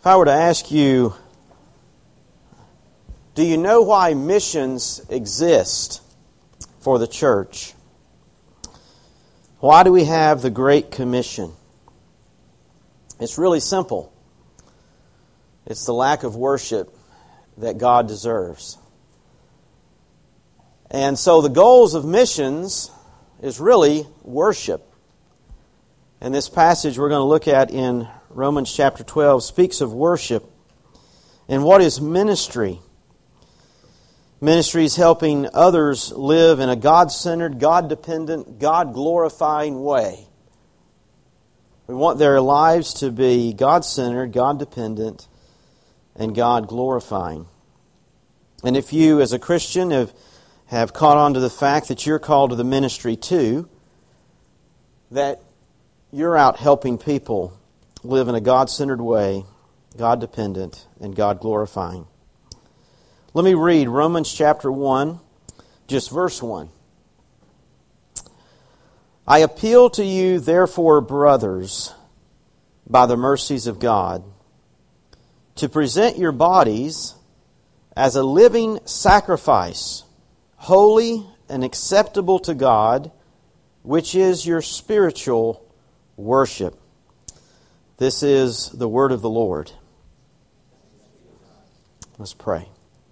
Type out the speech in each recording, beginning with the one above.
If I were to ask you, do you know why missions exist for the church? Why do we have the Great Commission? It's really simple. It's the lack of worship that God deserves. And so the goals of missions is really worship. And this passage we're going to look at in Romans chapter 12 speaks of worship. And what is ministry? Ministry is helping others live in a God-centered, God-dependent, God-glorifying way. We want their lives to be God-centered, God-dependent, and God-glorifying. And if you, as a Christian, have caught on to the fact that you're called to the ministry too, that you're out helping people live in a God-centered way, God-dependent, and God-glorifying. Let me read Romans chapter 1, just verse 1. I appeal to you, therefore, brothers, by the mercies of God, to present your bodies as a living sacrifice, holy and acceptable to God, which is your spiritual worship. This is the word of the Lord. Let's pray.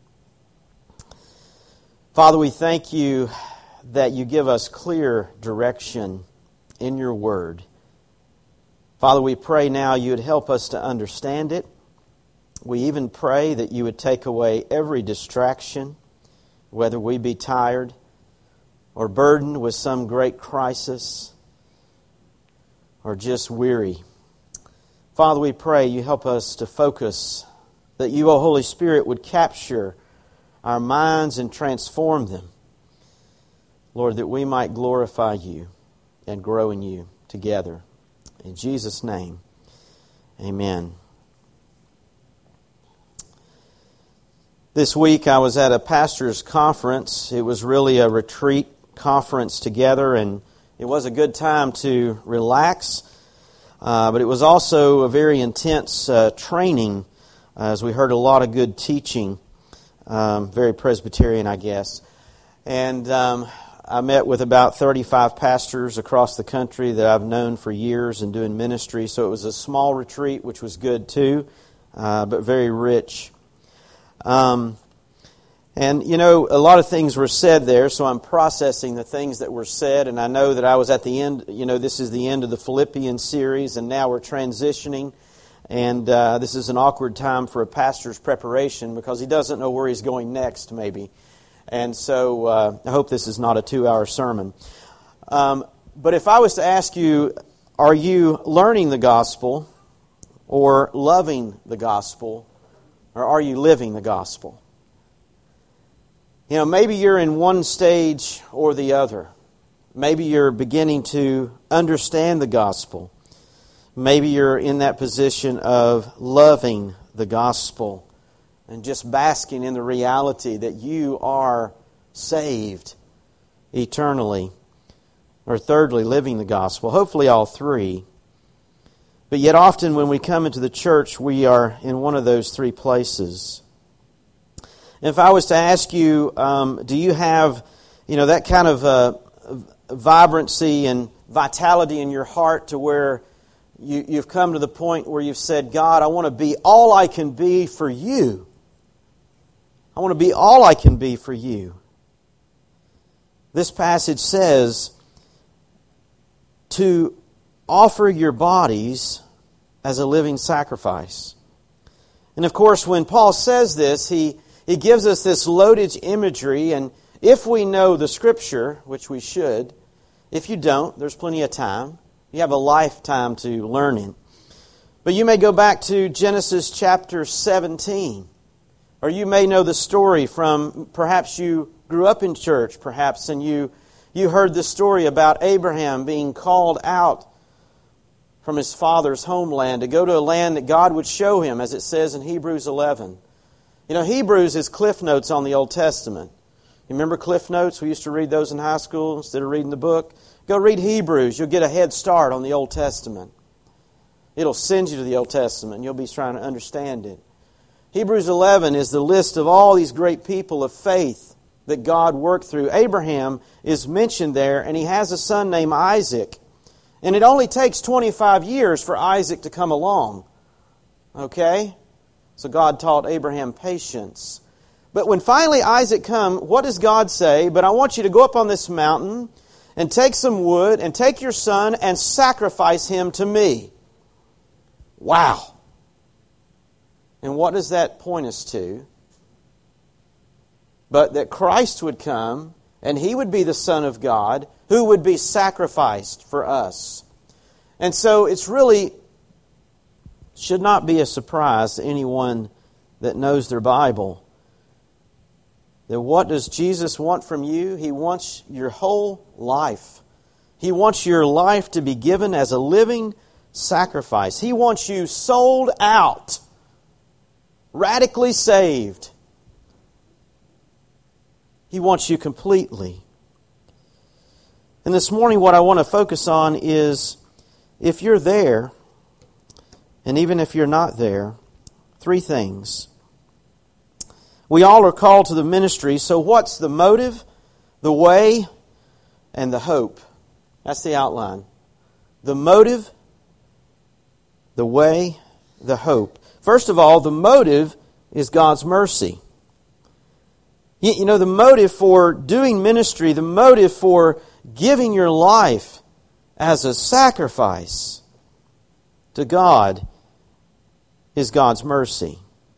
Father, we thank you that you give us clear direction in your word. Father, we pray now you would help us to understand it. We even pray that you would take away every distraction, whether we be tired or burdened with some great crisis or just weary. Father, we pray you help us to focus, that you, O Holy Spirit, would capture our minds and transform them. Lord, that we might glorify you and grow in you together. In Jesus' name, amen. This week I was at a pastor's conference. It was really a retreat conference together, and it was a good time to relax. But it was also a very intense training, as we heard a lot of good teaching. Very Presbyterian, I guess. And I met with about 35 pastors across the country that I've known for years and doing ministry. So it was a small retreat, which was good too, but very rich. And, you know, a lot of things were said there, so I'm processing the things that were said. And I know that I was at the end, you know, this is the end of the Philippians series, and now we're transitioning. And this is an awkward time for a pastor's preparation because he doesn't know where he's going next, maybe. And so I hope this is not a 2-hour sermon. But if I was to ask you, are you learning the gospel or loving the gospel, or are you living the gospel? You know, maybe you're in one stage or the other. Maybe you're beginning to understand the gospel. Maybe you're in that position of loving the gospel and just basking in the reality that you are saved eternally. Or thirdly, living the gospel. Hopefully all three. But yet often when we come into the church, we are in one of those three places. If I was to ask you, do you have, you know, that kind of vibrancy and vitality in your heart to where you've come to the point where you've said, God, I want to be all I can be for you. I want to be all I can be for you. This passage says to offer your bodies as a living sacrifice. And of course, when Paul says this, he gives us this loaded imagery, and if we know the Scripture, which we should, if you don't, there's plenty of time. You have a lifetime to learn in. But you may go back to Genesis chapter 17, or you may know the story from, perhaps you grew up in church, perhaps, and you heard the story about Abraham being called out from his father's homeland to go to a land that God would show him, as it says in Hebrews 11. You know, Hebrews is Cliff Notes on the Old Testament. You remember Cliff Notes? We used to read those in high school instead of reading the book. Go read Hebrews. You'll get a head start on the Old Testament. It'll send you to the Old Testament and you'll be trying to understand it. Hebrews 11 is the list of all these great people of faith that God worked through. Abraham is mentioned there, and he has a son named Isaac. And it only takes 25 years for Isaac to come along. Okay? So God taught Abraham patience. But when finally Isaac comes, what does God say? But I want you to go up on this mountain and take some wood and take your son and sacrifice him to me. Wow. And what does that point us to? But that Christ would come and He would be the Son of God who would be sacrificed for us. And so it's really should not be a surprise to anyone that knows their Bible that what does Jesus want from you? He wants your whole life. He wants your life to be given as a living sacrifice. He wants you sold out. Radically saved. He wants you completely. And this morning what I want to focus on is if you're there, and even if you're not there, three things. We all are called to the ministry, so what's the motive, the way, and the hope? That's the outline. The motive, the way, the hope. First of all, the motive is God's mercy. You know, the motive for doing ministry, the motive for giving your life as a sacrifice to God is God's mercy.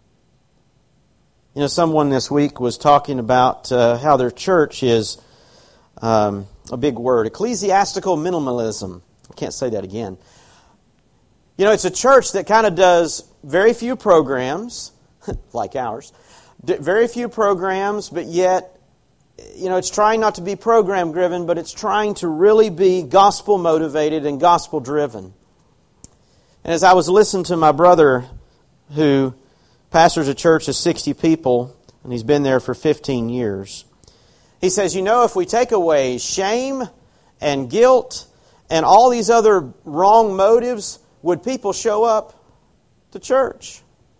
You know, someone this week was talking about how their church is, a big word, ecclesiastical minimalism. I can't say that again. You know, it's a church that kind of does very few programs, like ours, very few programs, but yet, you know, it's trying not to be program-driven, but it's trying to really be gospel-motivated and gospel-driven. And as I was listening to my brother, who pastors a church of 60 people, and he's been there for 15 years, he says, you know, if we take away shame and guilt and all these other wrong motives, would people show up to church?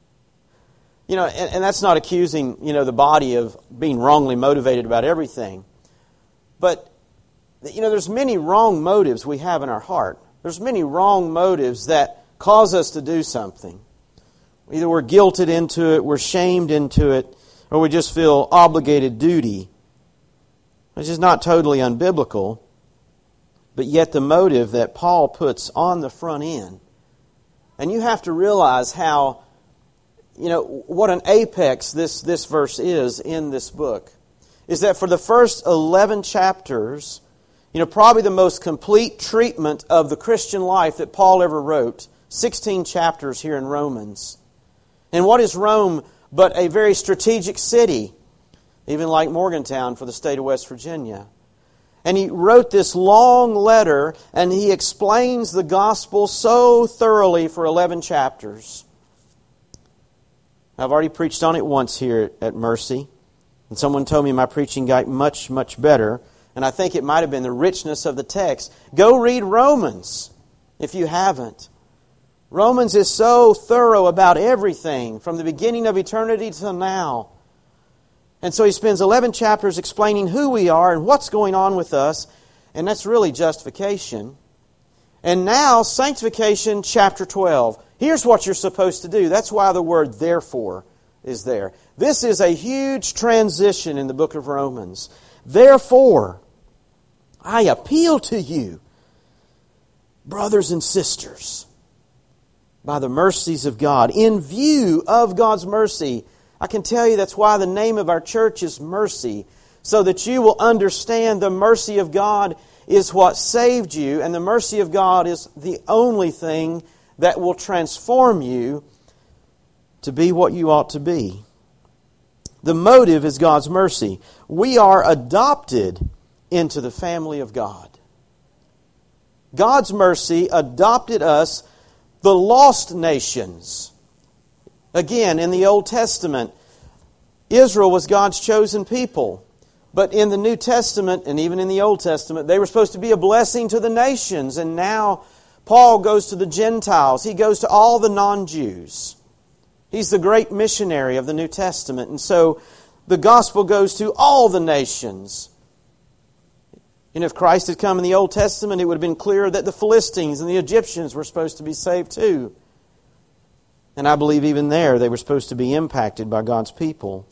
You know, and that's not accusing, you know, the body of being wrongly motivated about everything. But, you know, there's many wrong motives we have in our heart. There's many wrong motives that cause us to do something. Either we're guilted into it, we're shamed into it, or we just feel obligated duty, which is not totally unbiblical, but yet the motive that Paul puts on the front end. And you have to realize how, you know, what an apex this verse is in this book. Is that for the first 11 chapters, you know, probably the most complete treatment of the Christian life that Paul ever wrote, 16 chapters here in Romans. And what is Rome but a very strategic city, even like Morgantown for the state of West Virginia? And he wrote this long letter, and he explains the gospel so thoroughly for 11 chapters. I've already preached on it once here at Mercy, and someone told me my preaching got much, much better, and I think it might have been the richness of the text. Go read Romans if you haven't. Romans is so thorough about everything, from the beginning of eternity till now. And so he spends 11 chapters explaining who we are and what's going on with us. And that's really justification. And now, sanctification, chapter 12. Here's what you're supposed to do. That's why the word therefore is there. This is a huge transition in the book of Romans. Therefore, I appeal to you, brothers and sisters, by the mercies of God, in view of God's mercy. I can tell you that's why the name of our church is Mercy, so that you will understand the mercy of God is what saved you, and the mercy of God is the only thing that will transform you to be what you ought to be. The motive is God's mercy. We are adopted into the family of God. God's mercy adopted us, the lost nations. Again, in the Old Testament, Israel was God's chosen people. But in the New Testament, and even in the Old Testament, they were supposed to be a blessing to the nations. And now Paul goes to the Gentiles. He goes to all the non-Jews. He's the great missionary of the New Testament. And so the gospel goes to all the nations. And if Christ had come in the Old Testament, it would have been clear that the Philistines and the Egyptians were supposed to be saved too. And I believe even there they were supposed to be impacted by God's people.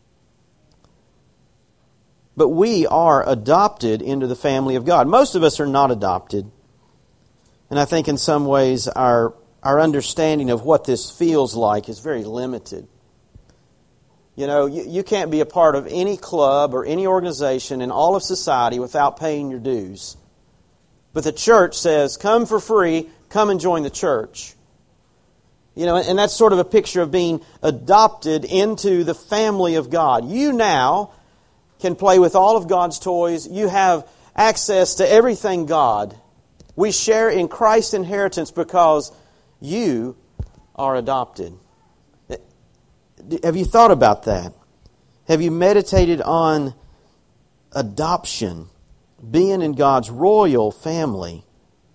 But we are adopted into the family of God. Most of us are not adopted. And I think in some ways our understanding of what this feels like is very limited. You know, you can't be a part of any club or any organization in all of society without paying your dues. But the church says, come for free, come and join the church. You know, and that's sort of a picture of being adopted into the family of God. You now can play with all of God's toys. You have access to everything God. We share in Christ's inheritance because you are adopted. Have you thought about that? Have you meditated on adoption, being in God's royal family?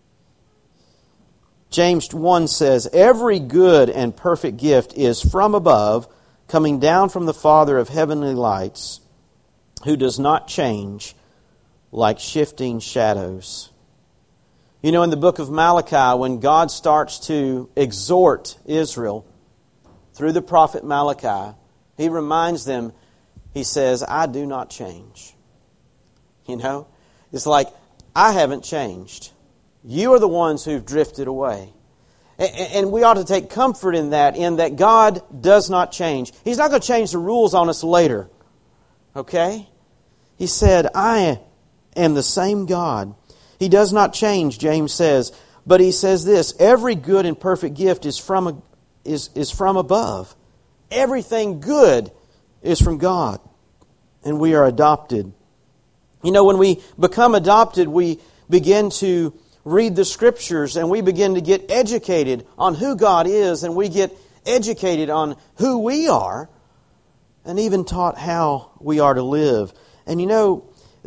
James 1 says, every good and perfect gift is from above, coming down from the Father of heavenly lights, who does not change like shifting shadows. You know, in the book of Malachi, when God starts to exhort Israel through the prophet Malachi, He reminds them, He says, I do not change. You know, it's like, I haven't changed. You are the ones who've drifted away. And we ought to take comfort in that God does not change. He's not going to change the rules on us later. Okay? He said, I am the same God. He does not change, James says. But he says this, every good and perfect gift is from above. Everything good is from God. And we are adopted. You know, when we become adopted, we begin to read the Scriptures and we begin to get educated on who God is, and we get educated on who we are, and even taught how we are to live. And you know,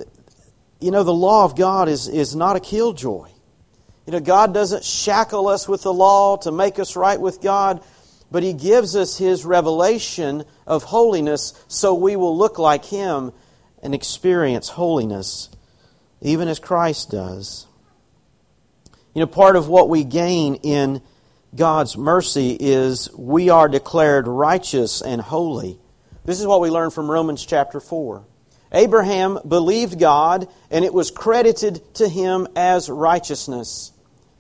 the law of God is not a killjoy. You know, God doesn't shackle us with the law to make us right with God, but He gives us His revelation of holiness so we will look like Him and experience holiness, even as Christ does. You know, part of what we gain in God's mercy is we are declared righteous and holy. This is what we learn from Romans chapter 4. Abraham believed God, and it was credited to him as righteousness.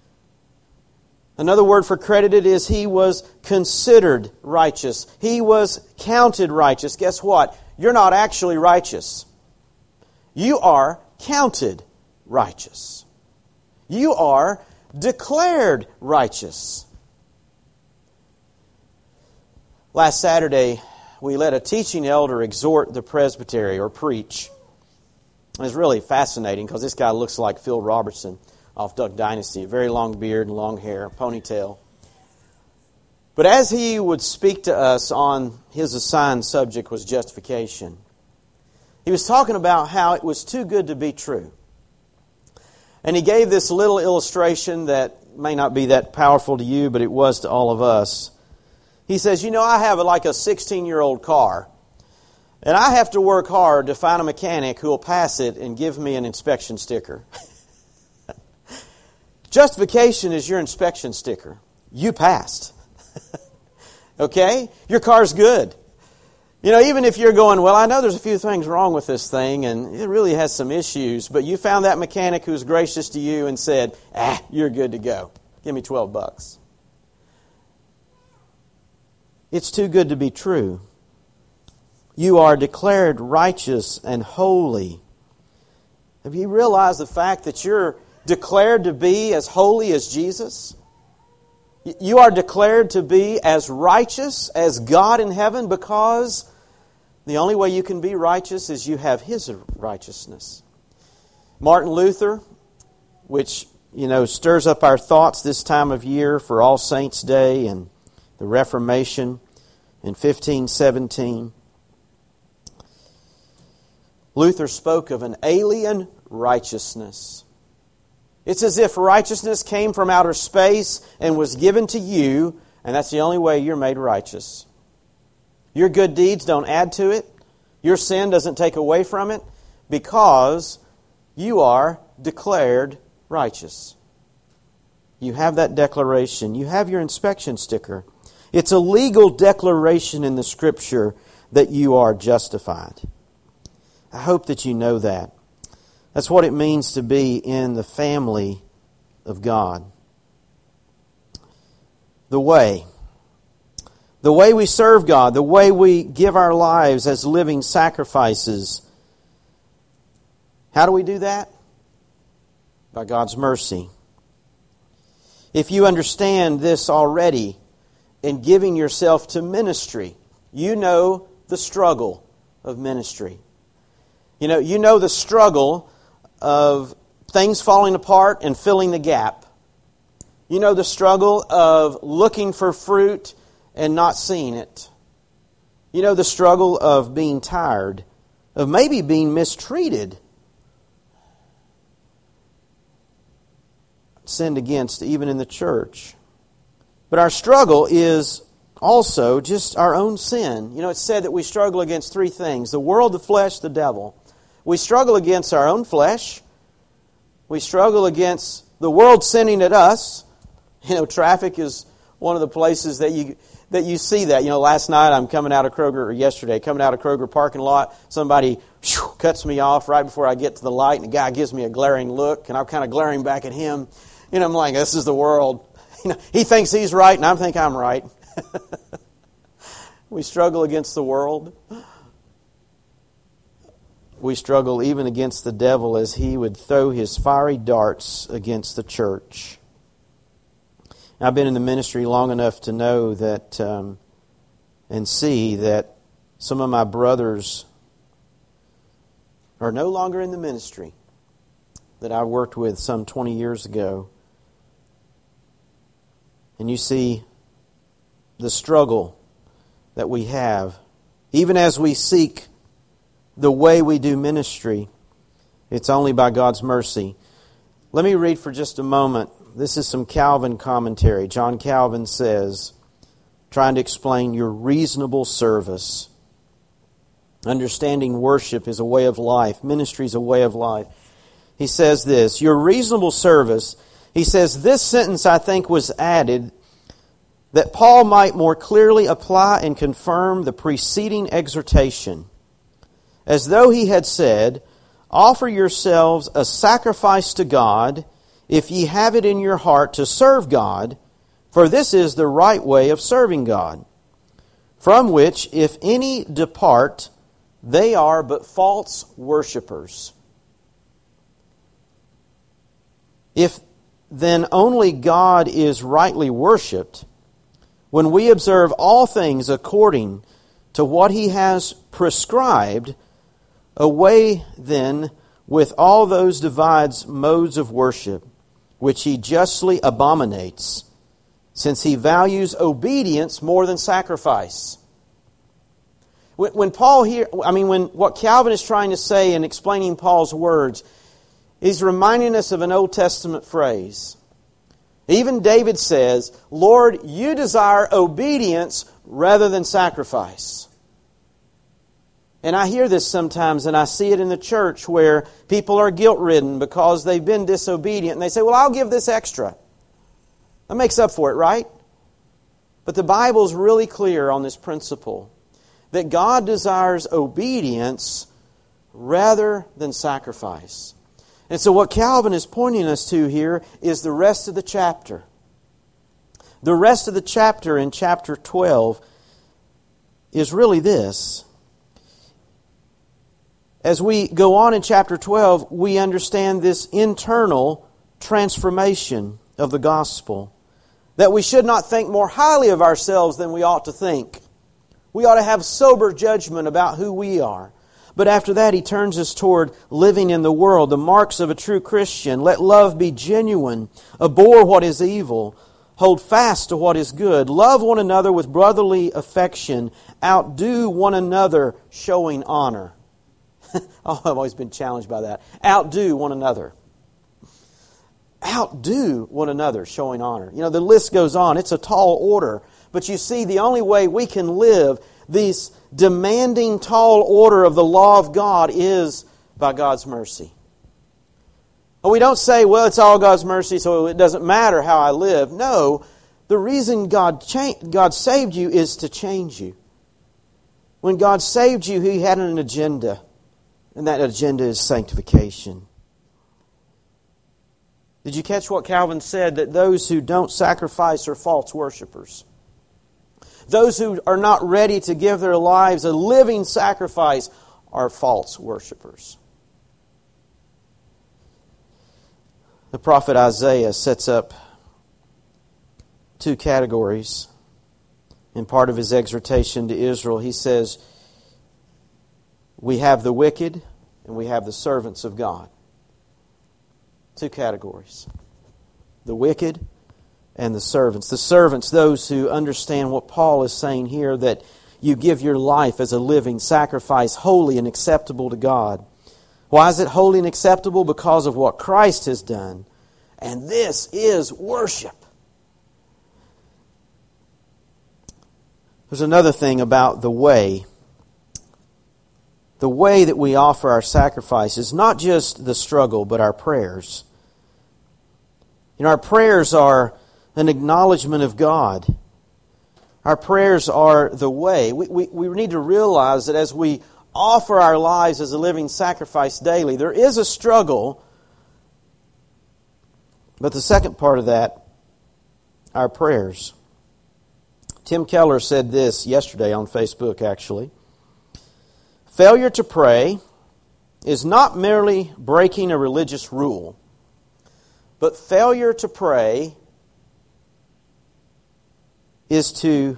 Another word for credited is he was considered righteous. He was counted righteous. Guess what? You're not actually righteous. You are counted righteous. You are declared righteous. Last Saturday, we let a teaching elder exhort the presbytery or preach. It was really fascinating because this guy looks like Phil Robertson off Duck Dynasty. Very long beard and long hair, ponytail. But as he would speak to us on his assigned subject was justification, he was talking about how it was too good to be true. And he gave this little illustration that may not be that powerful to you, but it was to all of us. He says, you know, I have like a 16-year-old car, and I have to work hard to find a mechanic who will pass it and give me an inspection sticker. Justification is your inspection sticker. You passed. Okay? Your car's good. You know, even if you're going, well, I know there's a few things wrong with this thing, and it really has some issues, but you found that mechanic who's gracious to you and said, you're good to go. Give me $12. It's too good to be true. You are declared righteous and holy. Have you realized the fact that you're declared to be as holy as Jesus? You are declared to be as righteous as God in heaven because the only way you can be righteous is you have His righteousness. Martin Luther, which, you know, stirs up our thoughts this time of year for All Saints' Day and the Reformation in 1517. Luther spoke of an alien righteousness. It's as if righteousness came from outer space and was given to you, and that's the only way you're made righteous. Your good deeds don't add to it. Your sin doesn't take away from it, because you are declared righteous. You have that declaration. You have your inspection sticker. It's a legal declaration in the Scripture that you are justified. I hope that you know that. That's what it means to be in the family of God. The way we serve God, the way we give our lives as living sacrifices. How do we do that? By God's mercy. If you understand this already in giving yourself to ministry, you know the struggle of ministry. You know the struggle of things falling apart and filling the gap. You know the struggle of looking for fruit and not seeing it. You know the struggle of being tired, of maybe being mistreated, sinned against even in the church. But our struggle is also just our own sin. It's said that we struggle against three things: the world, the flesh, the devil. We struggle against our own flesh. We struggle against the world sinning at us. Traffic is one of the places that you see that. Last night I'm coming out of Kroger, or yesterday, coming out of Kroger parking lot, somebody cuts me off right before I get to the light, and the guy gives me a glaring look, and I'm kind of glaring back at him. I'm like, this is the world. He thinks he's right, and I think I'm right. We struggle against the world. We struggle even against the devil as he would throw his fiery darts against the church. I've been in the ministry long enough to know that and see that some of my brothers are no longer in the ministry that I worked with some 20 years ago. And you see the struggle that we have, even as we seek the way we do ministry. It's only by God's mercy. Let me read for just a moment. This is some Calvin commentary. John Calvin says, trying to explain your reasonable service. Understanding worship is a way of life. Ministry is a way of life. He says this, your reasonable service. He says, this sentence I think was added that Paul might more clearly apply and confirm the preceding exhortation. As though he had said, offer yourselves a sacrifice to God, if ye have it in your heart to serve God, for this is the right way of serving God. From which, if any depart, they are but false worshippers. If then only God is rightly worshipped, when we observe all things according to what He has prescribed, away then with all those divides modes of worship, which He justly abominates, since He values obedience more than sacrifice. When what Calvin is trying to say in explaining Paul's words, he's reminding us of an Old Testament phrase. Even David says, Lord, you desire obedience rather than sacrifice. And I hear this sometimes, and I see it in the church where people are guilt-ridden because they've been disobedient. And they say, well, I'll give this extra. That makes up for it, right? But the Bible is really clear on this principle, that God desires obedience rather than sacrifice. And so what Calvin is pointing us to here is the rest of the chapter. The rest of the chapter in chapter 12 is really this. As we go on in chapter 12, we understand this internal transformation of the gospel. That we should not think more highly of ourselves than we ought to think. We ought to have sober judgment about who we are. But after that, he turns us toward living in the world, the marks of a true Christian. Let love be genuine. Abhor what is evil. Hold fast to what is good. Love one another with brotherly affection. Outdo one another, showing honor. Oh, I've always been challenged by that. Outdo one another. outdo one another, showing honor. You know, the list goes on. It's a tall order. But you see, the only way we can live this demanding tall order of the law of God is by God's mercy. We don't say, well, it's all God's mercy, so it doesn't matter how I live. No, the reason God saved you is to change you. When God saved you, He had an agenda, and that agenda is sanctification. Did you catch what Calvin said? That those who don't sacrifice are false worshipers. Those who are not ready to give their lives a living sacrifice are false worshipers. The prophet Isaiah sets up two categories in part of his exhortation to Israel. He says, we have the wicked and we have the servants of God. Two categories. The wicked and the servants. The servants, those who understand what Paul is saying here, that you give your life as a living sacrifice, holy and acceptable to God. Why is it holy and acceptable? Because of what Christ has done. And this is worship. There's another thing about the way. The way that we offer our sacrifice is not just the struggle, but our prayers. You know, our prayers are an acknowledgement of God. Our prayers are the way. We need to realize that as we offer our lives as a living sacrifice daily, there is a struggle. But the second part of that, our prayers. Tim Keller said this yesterday on Facebook, actually. Failure to pray is not merely breaking a religious rule, but failure to pray is to...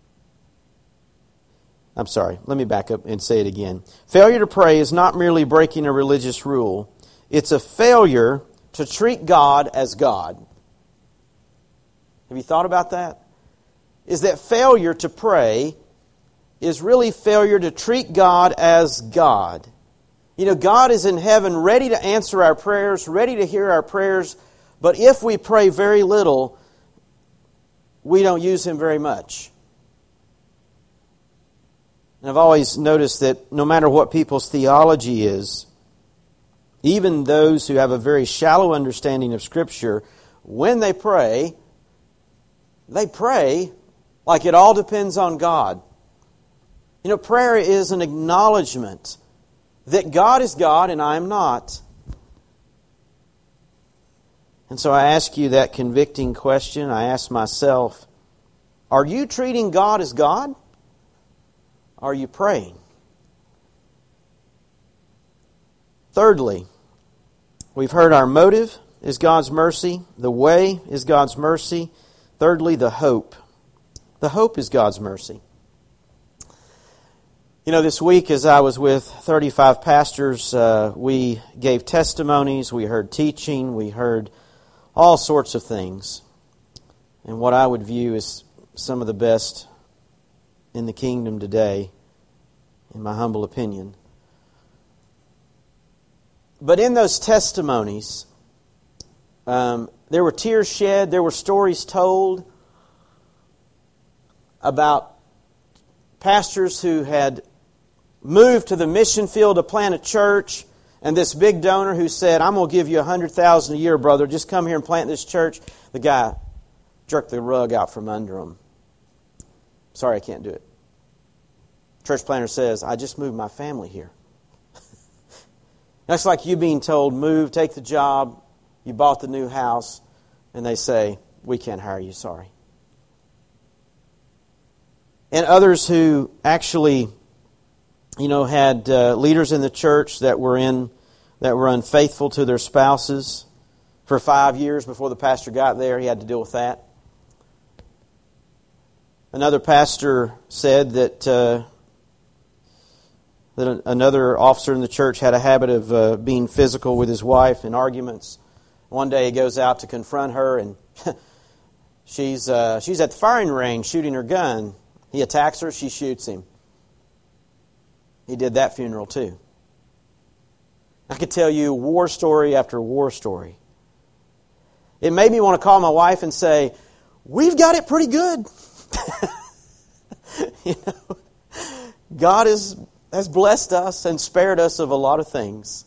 let me back up and say it again. Failure to pray is not merely breaking a religious rule. It's a failure to treat God as God. Have you thought about that? Is that failure to pray is really failure to treat God as God. You know, God is in heaven ready to answer our prayers, ready to hear our prayers, but if we pray very little, we don't use Him very much. And I've always noticed that no matter what people's theology is, even those who have a very shallow understanding of Scripture, when they pray like it all depends on God. You know, prayer is an acknowledgement that God is God and I am not. And so I ask you that convicting question. I ask myself, are you treating God as God? Are you praying? Thirdly, we've heard our motive is God's mercy. The way is God's mercy. Thirdly, the hope. The hope is God's mercy. You know, this week as I was with 35 pastors, we gave testimonies, we heard teaching, we heard all sorts of things. And what I would view as some of the best in the kingdom today, in my humble opinion. But in those testimonies, there were tears shed, there were stories told about pastors who had moved to the mission field to plant a church, and this big donor who said, I'm going to give you $100,000 a year, brother, just come here and plant this church. The guy jerked the rug out from under him. Sorry, I can't do it. Church planter says, I just moved my family here. That's like you being told, move, take the job, you bought the new house, and they say, we can't hire you, sorry. And others who actually, had leaders in the church that were unfaithful to their spouses for 5 years before the pastor got there. He had to deal with that. Another pastor said that another officer in the church had a habit of being physical with his wife in arguments. One day he goes out to confront her, and she's at the firing range shooting her gun. He attacks her, she shoots him. He did that funeral too. I could tell you war story after war story. It made me want to call my wife and say, we've got it pretty good. You know, God has blessed us and spared us of a lot of things.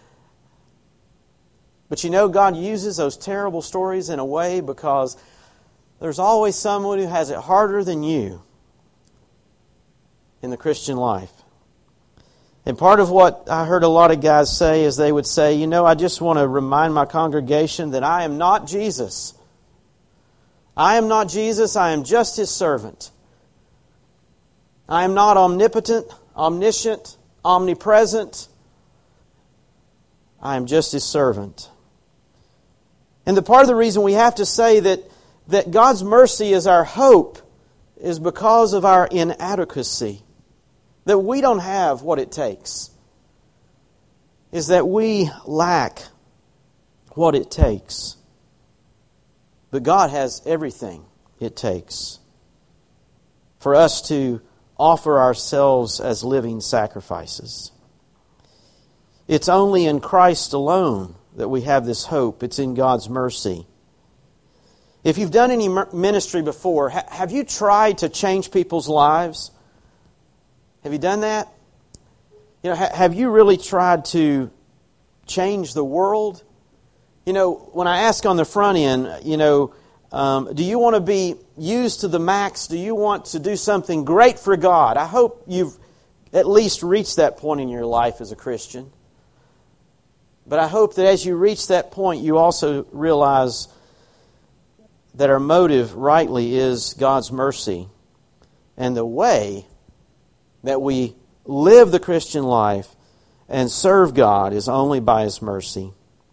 But you know, God uses those terrible stories in a way because there's always someone who has it harder than you in the Christian life. And part of what I heard a lot of guys say is they would say, you know, I just want to remind my congregation that I am not Jesus. I am not Jesus. I am just His servant. I am not omnipotent, omniscient, omnipresent. I am just His servant. And the part of the reason we have to say that God's mercy is our hope is because of our inadequacy. That we don't have what it takes. Is that we lack what it takes. But God has everything it takes for us to offer ourselves as living sacrifices. It's only in Christ alone that we have this hope. It's in God's mercy. If you've done any ministry before, have you tried to change people's lives? Have you done that? You know, have you really tried to change the world? You know, when I ask on the front end, you know, do you want to be used to the max? Do you want to do something great for God? I hope you've at least reached that point in your life as a Christian. But I hope that as you reach that point, you also realize that our motive rightly is God's mercy. And the way that we live the Christian life and serve God is only by His mercy.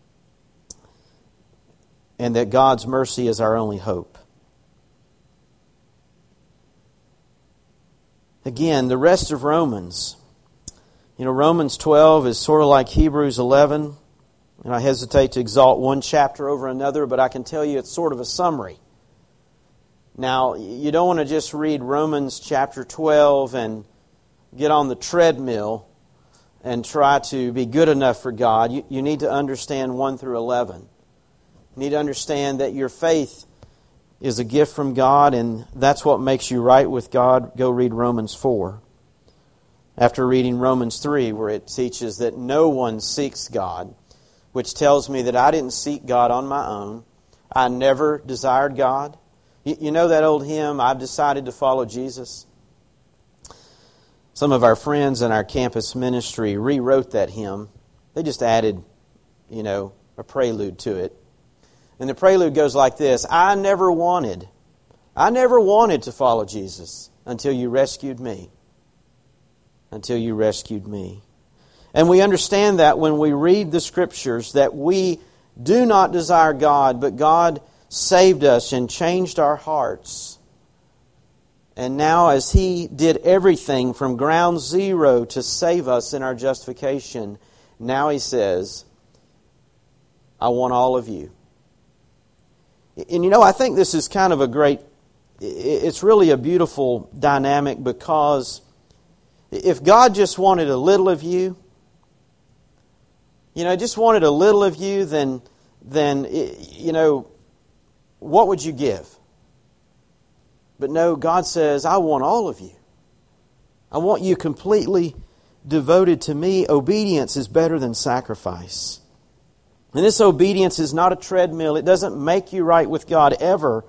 And that God's mercy is our only hope. Again, the rest of Romans. You know, Romans 12 is sort of like Hebrews 11. And I hesitate to exalt one chapter over another, but I can tell you it's sort of a summary. Now, you don't want to just read Romans chapter 12 and get on the treadmill and try to be good enough for God. You need to understand 1 through 11. You need to understand that your faith is a gift from God, and that's what makes you right with God. Go read Romans 4. After reading Romans 3, where it teaches that no one seeks God, which tells me that I didn't seek God on my own. I never desired God. You know that old hymn, I've decided to follow Jesus? Some of our friends in our campus ministry rewrote that hymn. They just added, you know, a prelude to it. And the prelude goes like this: I never wanted to follow Jesus until you rescued me. Until you rescued me. And we understand that when we read the Scriptures, that we do not desire God, but God saved us and changed our hearts. And now as He did everything from ground zero to save us in our justification, now He says, I want all of you. And you know, I think this is kind of a great, it's really a beautiful dynamic, because if God just wanted a little of you, you know, just wanted a little of you, then you know, what would you give? But no, God says, I want all of you. I want you completely devoted to me. Obedience is better than sacrifice. And this obedience is not a treadmill. It doesn't make you right with God ever.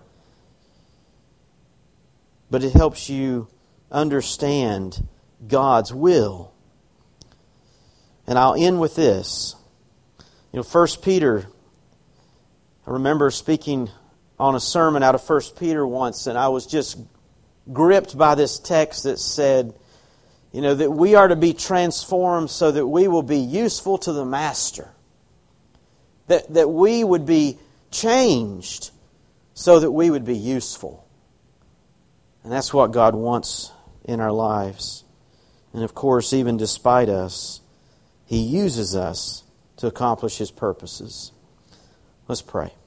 But it helps you understand God's will. And I'll end with this. You know, 1 Peter, I remember speaking on a sermon out of 1 Peter once, and I was just gripped by this text that said, you know, that we are to be transformed so that we will be useful to the Master. That we would be changed so that we would be useful. And that's what God wants in our lives. And of course, even despite us, He uses us to accomplish His purposes. Let's pray.